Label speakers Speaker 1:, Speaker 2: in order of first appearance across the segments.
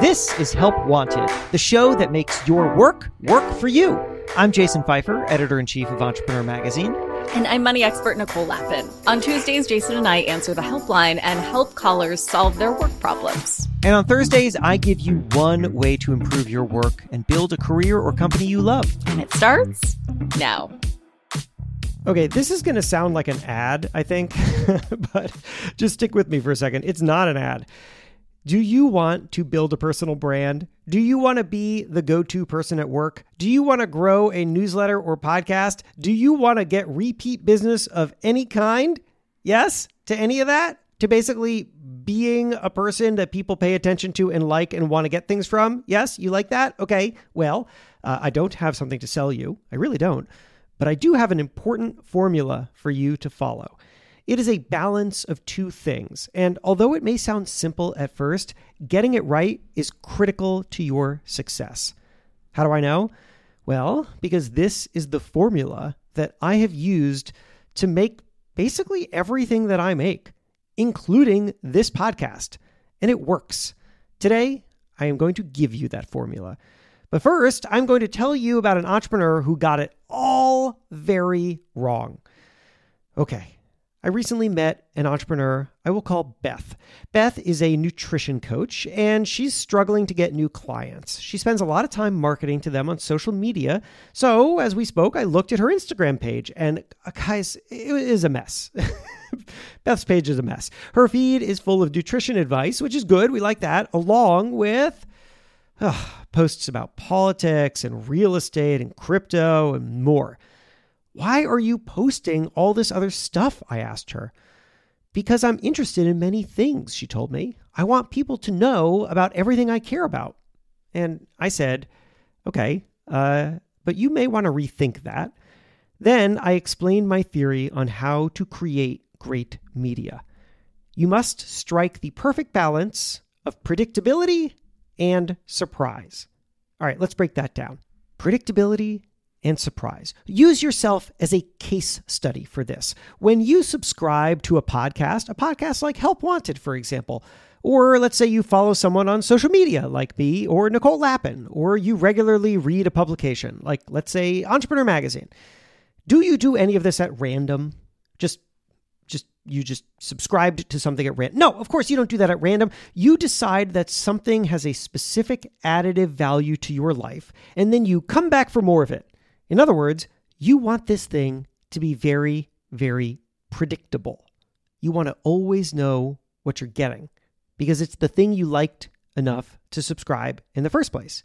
Speaker 1: This is Help Wanted, the show that makes your work work for you. I'm Jason Pfeiffer, editor-in-chief of Entrepreneur Magazine.
Speaker 2: And I'm money expert Nicole Lappin. On Tuesdays, Jason and I answer the helpline and help callers solve their work problems.
Speaker 1: And on Thursdays, I give you one way to improve your work and build a career or company you love.
Speaker 2: And it starts now.
Speaker 3: Okay, this is going to sound like an ad, I think, but just stick with me for a second. It's not an ad. Do you want to build a personal brand? Do you want to be the go-to person at work? Do you want to grow a newsletter or podcast? Do you want to get repeat business of any kind? Yes, to any of that? To basically being a person that people pay attention to and like and want to get things from? Yes, you like that? Okay, well, I don't have something to sell you. I really don't. But I do have an important formula for you to follow. It is a balance of two things. And although it may sound simple at first, getting it right is critical to your success. How do I know? Well, because this is the formula that I have used to make basically everything that I make, including this podcast. And it works. Today, I am going to give you that formula. But first, I'm going to tell you about an entrepreneur who got it all very wrong. Okay. I recently met an entrepreneur I will call Beth. Beth is a nutrition coach, and she's struggling to get new clients. She spends a lot of time marketing to them on social media. So as we spoke, I looked at her Instagram page, and guys, it is a mess. Beth's page is a mess. Her feed is full of nutrition advice, which is good. We like that, along with posts about politics and real estate and crypto and more. Why are you posting all this other stuff? I asked her. Because I'm interested in many things, she told me. I want people to know about everything I care about. And I said, okay, but you may want to rethink that. Then I explained my theory on how to create great media. You must strike the perfect balance of predictability and surprise. All right, let's break that down. Predictability and surprise. Use yourself as a case study for this. When you subscribe to a podcast like Help Wanted, for example, or let's say you follow someone on social media like me or Nicole Lappin, or you regularly read a publication like, let's say, Entrepreneur Magazine. Do you do any of this at random? You just subscribed to something at random? No, of course you don't do that at random. You decide that something has a specific additive value to your life, and then you come back for more of it. In other words, you want this thing to be very, very predictable. You want to always know what you're getting because it's the thing you liked enough to subscribe in the first place.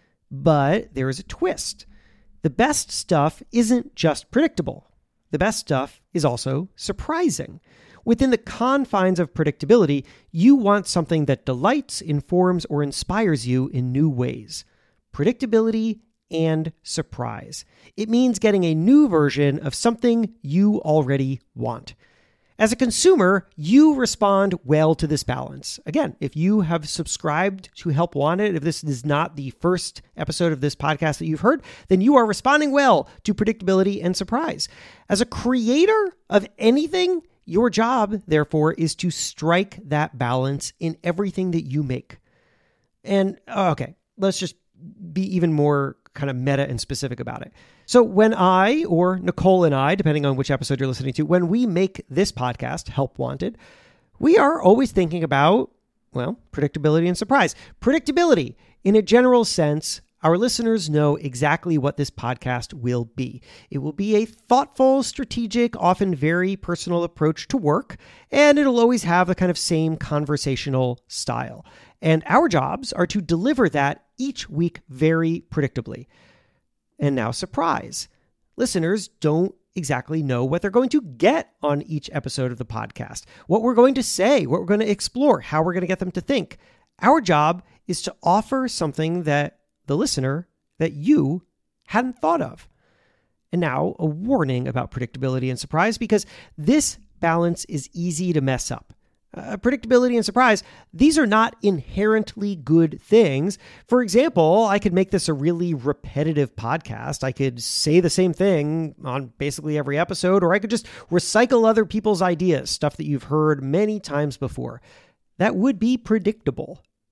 Speaker 3: But there is a twist. The best stuff isn't just predictable. The best stuff is also surprising. Within the confines of predictability, you want something that delights, informs, or inspires you in new ways. Predictability and surprise. It means getting a new version of something you already want. As a consumer, you respond well to this balance. Again, if you have subscribed to Help Wanted, if this is not the first episode of this podcast that you've heard, then you are responding well to predictability and surprise. As a creator of anything, your job, therefore, is to strike that balance in everything that you make. And, okay, let's just be even more kind of meta and specific about it. So when I, or Nicole and I, depending on which episode you're listening to, when we make this podcast, Help Wanted, we are always thinking about, well, predictability and surprise. Predictability, in a general sense, our listeners know exactly what this podcast will be. It will be a thoughtful, strategic, often very personal approach to work, and it'll always have the kind of same conversational style. And our jobs are to deliver that each week very predictably. And now, surprise. Listeners don't exactly know what they're going to get on each episode of the podcast, what we're going to say, what we're going to explore, how we're going to get them to think. Our job is to offer something that the listener, that you hadn't thought of. And now, a warning about predictability and surprise, because this balance is easy to mess up. Predictability and surprise, these are not inherently good things. For example, I could make this a really repetitive podcast. I could say the same thing on basically every episode, or I could just recycle other people's ideas, stuff that you've heard many times before. That would be predictable.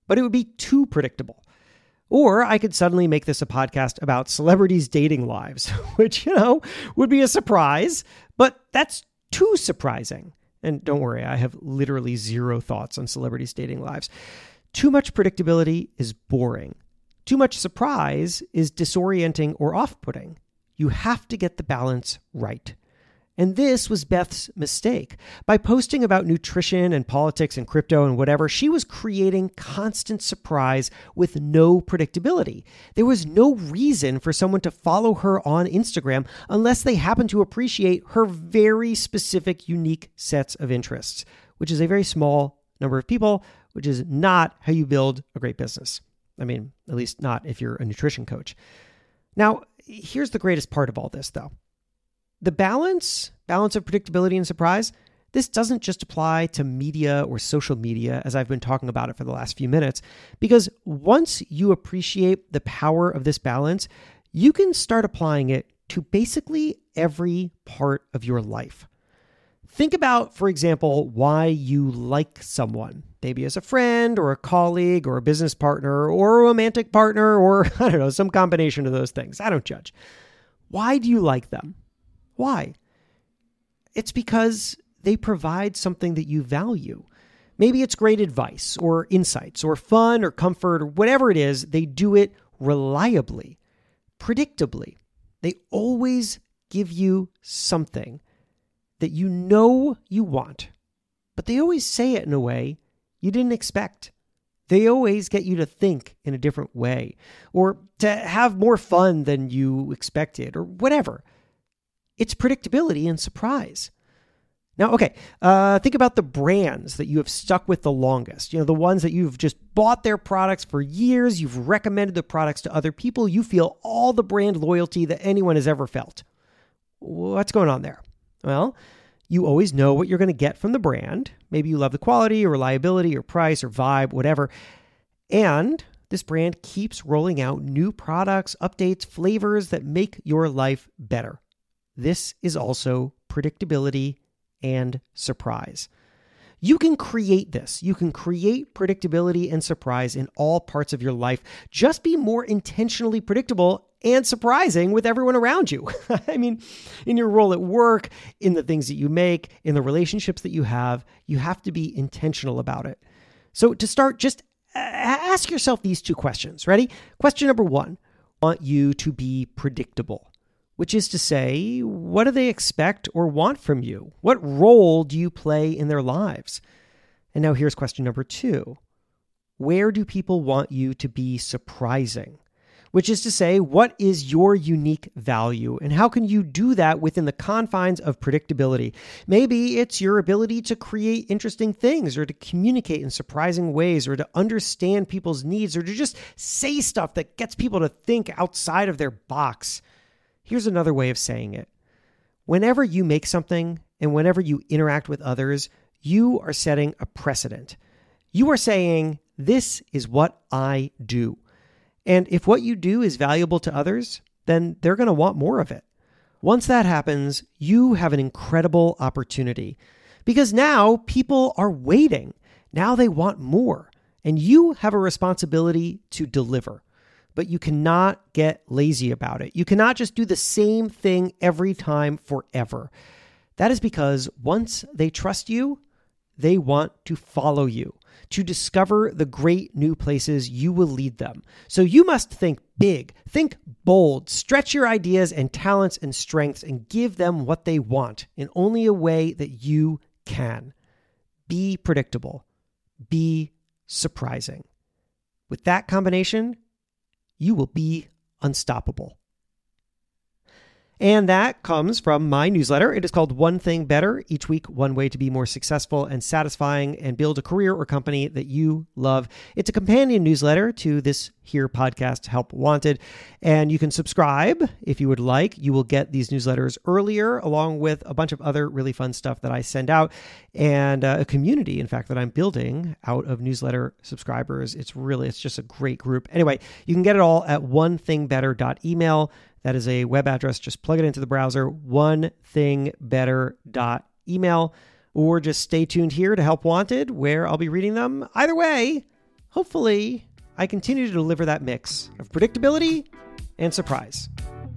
Speaker 3: but it would be too predictable. Or I could suddenly make this a podcast about celebrities' dating lives, which, would be a surprise, but that's too surprising. And don't worry, I have literally zero thoughts on celebrities' dating lives. Too much predictability is boring. Too much surprise is disorienting or off-putting. You have to get the balance right. And this was Beth's mistake. By posting about nutrition and politics and crypto and whatever, she was creating constant surprise with no predictability. There was no reason for someone to follow her on Instagram unless they happen to appreciate her very specific, unique sets of interests, which is a very small number of people, which is not how you build a great business. I mean, at least not if you're a nutrition coach. Now, here's the greatest part of all this, though. The balance of predictability and surprise, this doesn't just apply to media or social media, as I've been talking about it for the last few minutes, because once you appreciate the power of this balance, you can start applying it to basically every part of your life. Think about, for example, why you like someone, maybe as a friend or a colleague or a business partner or a romantic partner or, some combination of those things. I don't judge. Why do you like them? Why? It's because they provide something that you value. Maybe it's great advice or insights or fun or comfort or whatever it is. They do it reliably, predictably. They always give you something that you know you want, but they always say it in a way you didn't expect. They always get you to think in a different way or to have more fun than you expected or whatever. It's predictability and surprise. Now, okay, think about the brands that you have stuck with the longest. The ones that you've just bought their products for years. You've recommended the products to other people. You feel all the brand loyalty that anyone has ever felt. What's going on there? Well, you always know what you're going to get from the brand. Maybe you love the quality or reliability or price or vibe, whatever. And this brand keeps rolling out new products, updates, flavors that make your life better. This is also predictability and surprise. You can create this. You can create predictability and surprise in all parts of your life. Just be more intentionally predictable and surprising with everyone around you. I mean, in your role at work, in the things that you make, in the relationships that you have to be intentional about it. So to start, just ask yourself these two questions. Ready? Question number one, I want you to be predictable. Which is to say, what do they expect or want from you? What role do you play in their lives? And now here's question number two. Where do people want you to be surprising? Which is to say, what is your unique value and how can you do that within the confines of predictability? Maybe it's your ability to create interesting things or to communicate in surprising ways or to understand people's needs or to just say stuff that gets people to think outside of their box. Here's another way of saying it. Whenever you make something and whenever you interact with others, you are setting a precedent. You are saying, this is what I do. And if what you do is valuable to others, then they're going to want more of it. Once that happens, you have an incredible opportunity because now people are waiting. Now they want more. And you have a responsibility to deliver. But you cannot get lazy about it. You cannot just do the same thing every time forever. That is because once they trust you, they want to follow you, to discover the great new places you will lead them. So you must think big, think bold, stretch your ideas and talents and strengths and give them what they want in only a way that you can. Be predictable. Be surprising. With that combination, you will be unstoppable. And that comes from my newsletter. It is called One Thing Better. Each week, one way to be more successful and satisfying and build a career or company that you love. It's a companion newsletter to this here podcast, Help Wanted. And you can subscribe if you would like. You will get these newsletters earlier, along with a bunch of other really fun stuff that I send out and a community, in fact, that I'm building out of newsletter subscribers. It's just a great group. Anyway, you can get it all at onethingbetter.email. That is a web address. Just plug it into the browser, onethingbetter.email, or just stay tuned here to Help Wanted, where I'll be reading them. Either way, hopefully, I continue to deliver that mix of predictability and surprise.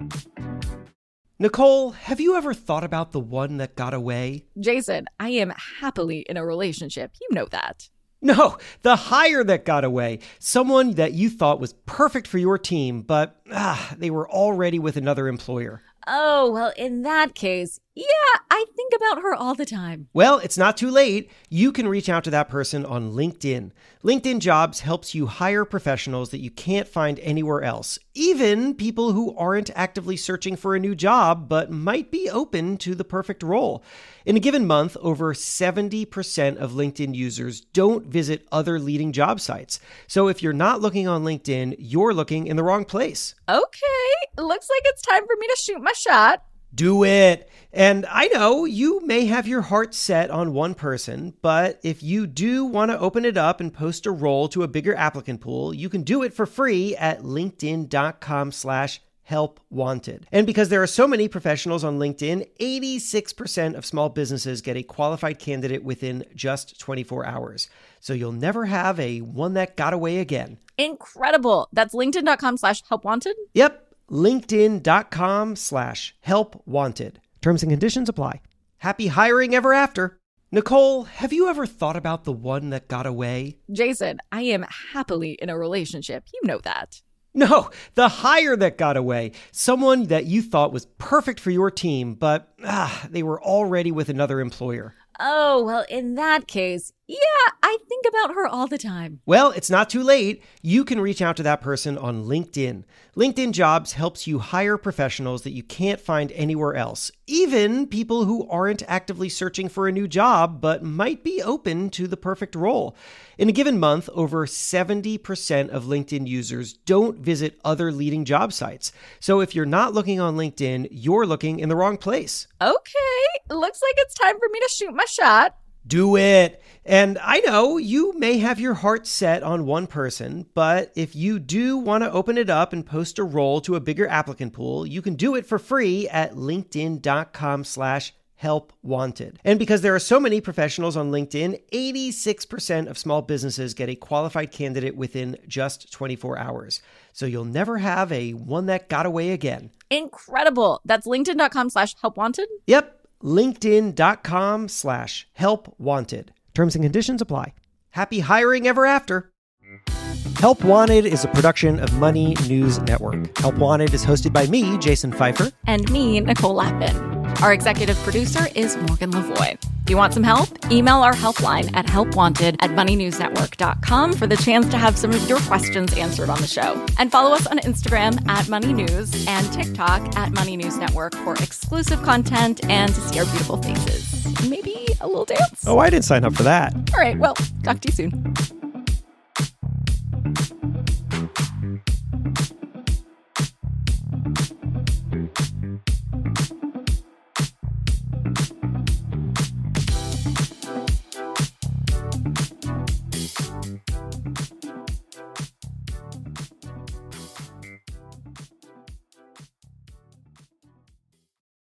Speaker 3: Nicole, have you ever thought about the one that got away?
Speaker 2: Jason, I am happily in a relationship. You know that.
Speaker 3: No, the hire that got away. Someone that you thought was perfect for your team, but they were already with another employer.
Speaker 2: Oh, well, in that case, yeah, I think about her all the time.
Speaker 3: Well, it's not too late. You can reach out to that person on LinkedIn. LinkedIn Jobs helps you hire professionals that you can't find anywhere else, even people who aren't actively searching for a new job, but might be open to the perfect role. In a given month, over 70% of LinkedIn users don't visit other leading job sites. So if you're not looking on LinkedIn, you're looking in the wrong place.
Speaker 2: Okay, looks like it's time for me to shoot my shot.
Speaker 3: Do it. And I know you may have your heart set on one person, but if you do want to open it up and post a role to a bigger applicant pool, you can do it for free at linkedin.com/helpwanted. And because there are so many professionals on LinkedIn, 86% of small businesses get a qualified candidate within just 24 hours. So you'll never have a one that got away again.
Speaker 2: Incredible. That's linkedin.com/helpwanted?
Speaker 3: Yep. LinkedIn.com/helpwanted. Terms and conditions apply. Happy hiring ever after. Nicole, have you ever thought about the one that got away?
Speaker 2: Jason, I am happily in a relationship. You know that.
Speaker 3: No, the hire that got away. Someone that you thought was perfect for your team, but they were already with another employer.
Speaker 2: Oh, well, in that case, yeah, I think about her all the time.
Speaker 3: Well, it's not too late. You can reach out to that person on LinkedIn. LinkedIn Jobs helps you hire professionals that you can't find anywhere else, even people who aren't actively searching for a new job, but might be open to the perfect role. In a given month, over 70% of LinkedIn users don't visit other leading job sites. So if you're not looking on LinkedIn, you're looking in the wrong place.
Speaker 2: Okay, looks like it's time for me to shoot my shot.
Speaker 3: Do it. And I know you may have your heart set on one person, but if you do want to open it up and post a role to a bigger applicant pool, you can do it for free at linkedin.com/helpwanted. And because there are so many professionals on LinkedIn, 86% of small businesses get a qualified candidate within just 24 hours. So you'll never have a one that got away again.
Speaker 2: Incredible. That's linkedin.com/helpwanted?
Speaker 3: Yep. LinkedIn.com/helpwanted. Terms and conditions apply. Happy hiring ever after. Help Wanted is a production of Money News Network. Help Wanted is hosted by me, Jason Pfeiffer.
Speaker 2: And me, Nicole Lappin. Our executive producer is Morgan Lavoie. If you want some help, email our helpline at helpwanted@moneynewsnetwork.com for the chance to have some of your questions answered on the show. And follow us on Instagram at Money News and TikTok at Money News Network for exclusive content and to see our beautiful faces. Maybe a little dance.
Speaker 3: Oh, I didn't sign up for that.
Speaker 2: All right, well, talk to you soon.